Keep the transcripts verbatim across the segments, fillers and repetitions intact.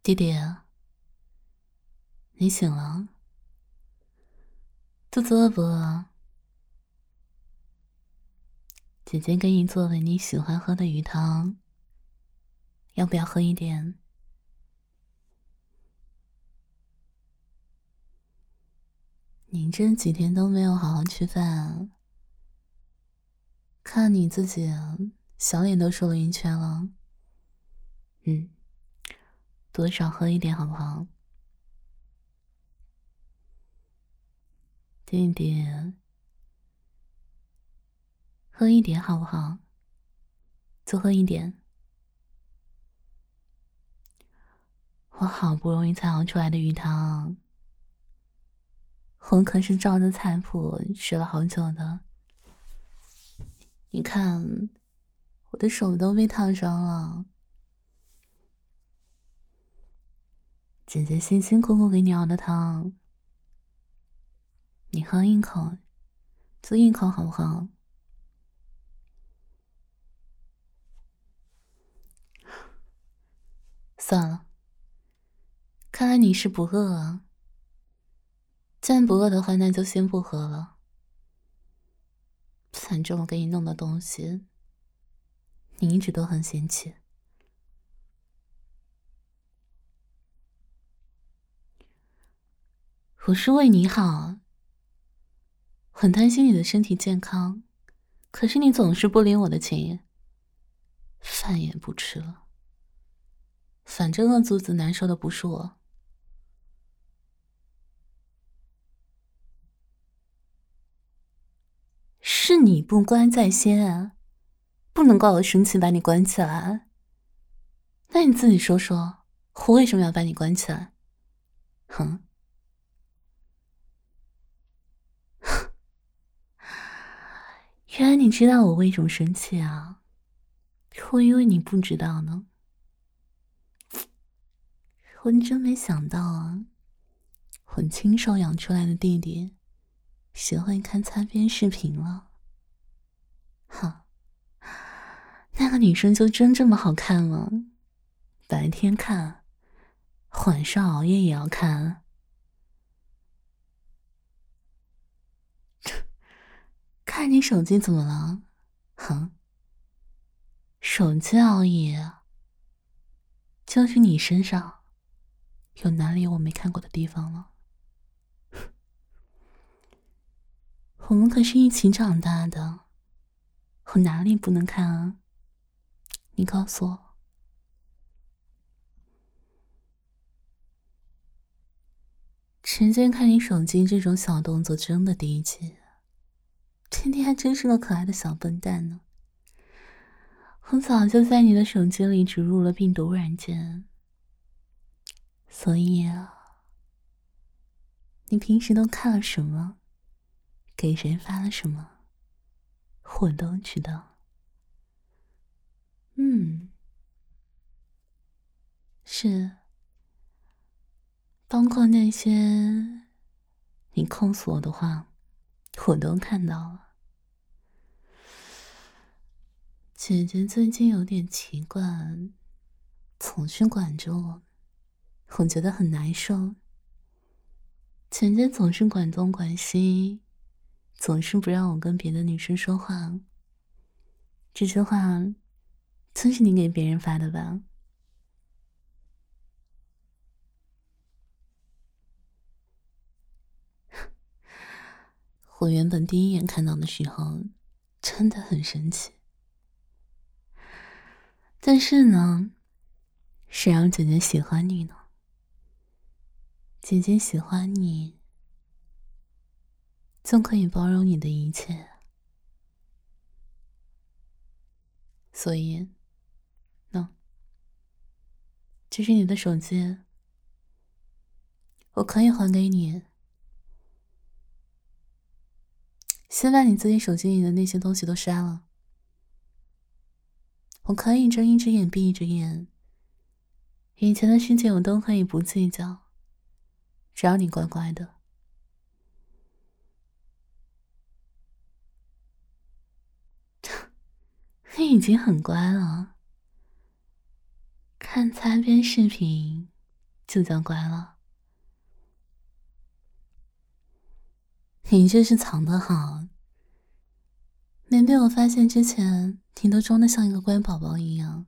弟弟，你醒了？肚子饿不饿？姐姐给你做了你喜欢喝的鱼汤，要不要喝一点？你这几天都没有好好吃饭，看你自己小脸都瘦了一圈了。嗯，多少喝一点好不好？弟弟，喝一点好不好？多喝一点。我好不容易才熬出来的鱼汤，我可是照着菜谱学了好久的。你看，我的手都被烫伤了。姐姐辛辛苦苦给你熬的汤，你喝一口，就一口好不好？算了，看来你是不饿啊。既然不饿的话，那就先不喝了。反正我给你弄的东西，你一直都很嫌弃。我是为你好，很担心你的身体健康，可是你总是不领我的情，饭也不吃了。反正饿肚子难受的不是我。是你不乖在先啊，不能怪我生气把你关起来。那你自己说说，我为什么要把你关起来？哼！原来你知道我为什么生气啊？我以为你不知道呢。我真没想到啊，我亲手养出来的弟弟，学会看擦边视频了。哈，那个女生就真这么好看吗？白天看，晚上熬夜也要看。看你手机怎么了？哼，手机熬夜，就是你身上有哪里我没看过的地方了？我们可是一起长大的，我哪里不能看啊？你告诉我。直接看你手机这种小动作真的低级，天天还真是个可爱的小笨蛋呢。我早就在你的手机里植入了病毒软件，所以啊，你平时都看了什么，给谁发了什么，我都知道。嗯，是，包括那些你控诉我的话，我都看到了。姐姐最近有点奇怪，总是管着我，我觉得很难受。姐姐总是管东管西，总是不让我跟别的女生说话。这些话，真是你给别人发的吧？我原本第一眼看到的时候，真的很生气。但是呢，谁让姐姐喜欢你呢？姐姐喜欢你，就可以包容你的一切。所以，喏，这是你的手机，我可以还给你。先把你自己手机里的那些东西都删了。我可以睁一只眼闭一只眼，以前的事情我都可以不计较，只要你乖乖的。你已经很乖了，看擦边视频就叫乖了。你这是藏得好，没被我发现之前，你都装得像一个乖宝宝一样。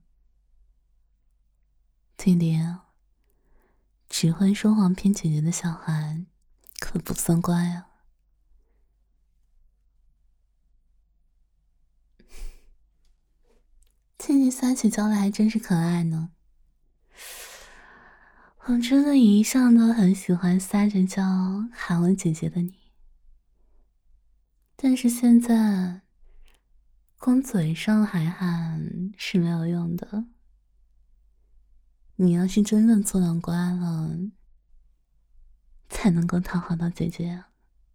弟弟，只会说谎骗姐姐的小孩，可不算乖啊。弟弟撒起娇来还真是可爱呢。我真的一向都很喜欢撒着娇喊我姐姐的你，但是现在光嘴上还喊是没有用的。你要是真的做到乖了，才能够讨好到姐姐啊。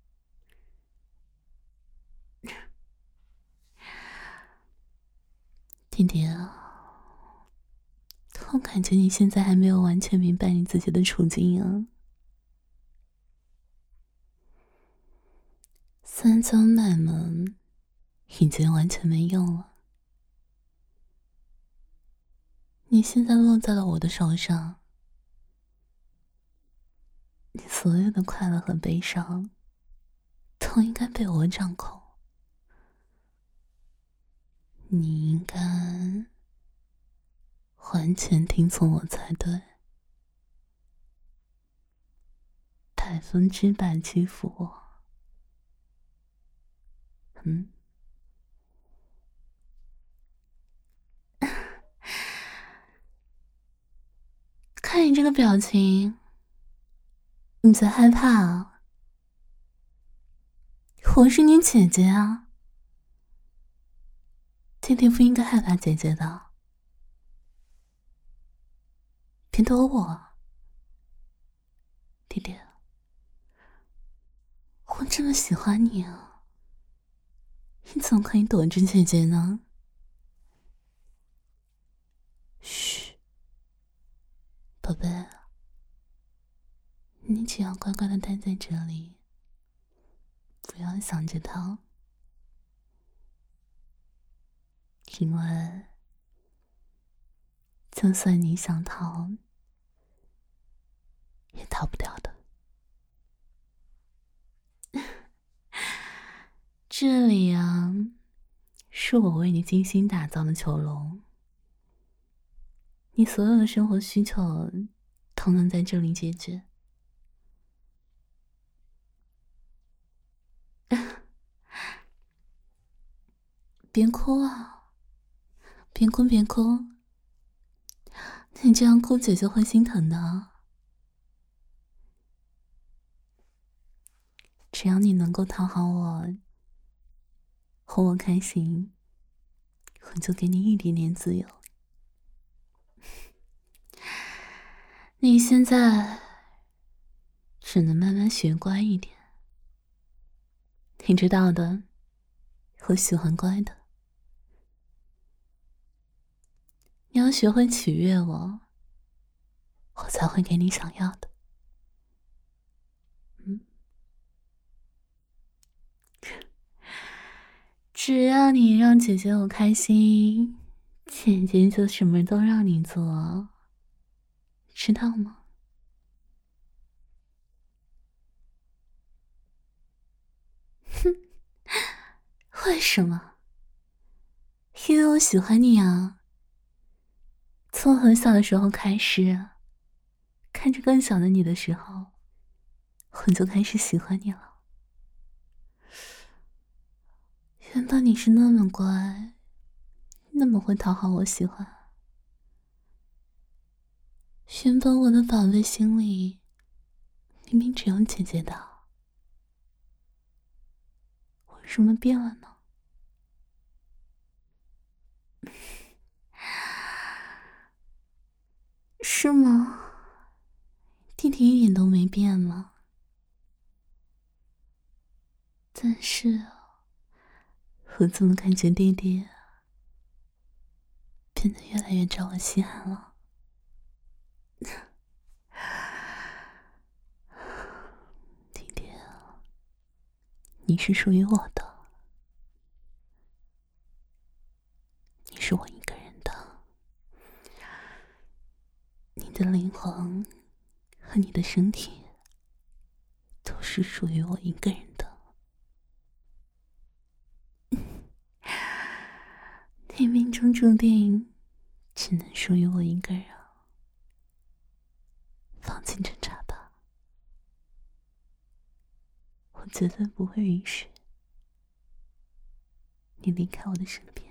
弟弟啊，我感觉你现在还没有完全明白你自己的处境啊。三江卖萌已经完全没用了，你现在落在了我的手上，你所有的快乐和悲伤都应该被我掌控，你应该完全听从我才对，百分之百屈服我。嗯，看你这个表情，你在害怕啊？我是你姐姐啊，弟弟不应该害怕姐姐的。别躲我，弟弟，我这么喜欢你啊，你怎么可以躲着姐姐呢？嘘，宝贝，你只要乖乖的待在这里，不要想着逃，因为就算你想逃，也逃不掉的。这里啊，是我为你精心打造的囚笼，你所有的生活需求都能在这里解决。别哭啊，别哭别哭，你这样哭姐姐会心疼的。只要你能够讨好我，哄我开心，我就给你一点点自由。你现在只能慢慢学乖一点，你知道的，我喜欢乖的。你要学会取悦我，我才会给你想要的。嗯，只要你让姐姐我开心，姐姐就什么都让你做，知道吗？哼，为什么？因为我喜欢你啊。从很小的时候开始，看着更小的你的时候，我就开始喜欢你了。原本你是那么乖，那么会讨好我喜欢。原本我的宝贝心里明明只有姐姐的，为什么变了呢？是吗？弟弟一点都没变吗？但是我怎么感觉弟弟变得越来越招我稀罕了？弟弟，你是属于我的，你是我一个人的，你的灵魂和你的身体都是属于我一个人的。你命中注定只能属于我一个人，放心挣扎吧，我绝对不会允许你离开我的身边。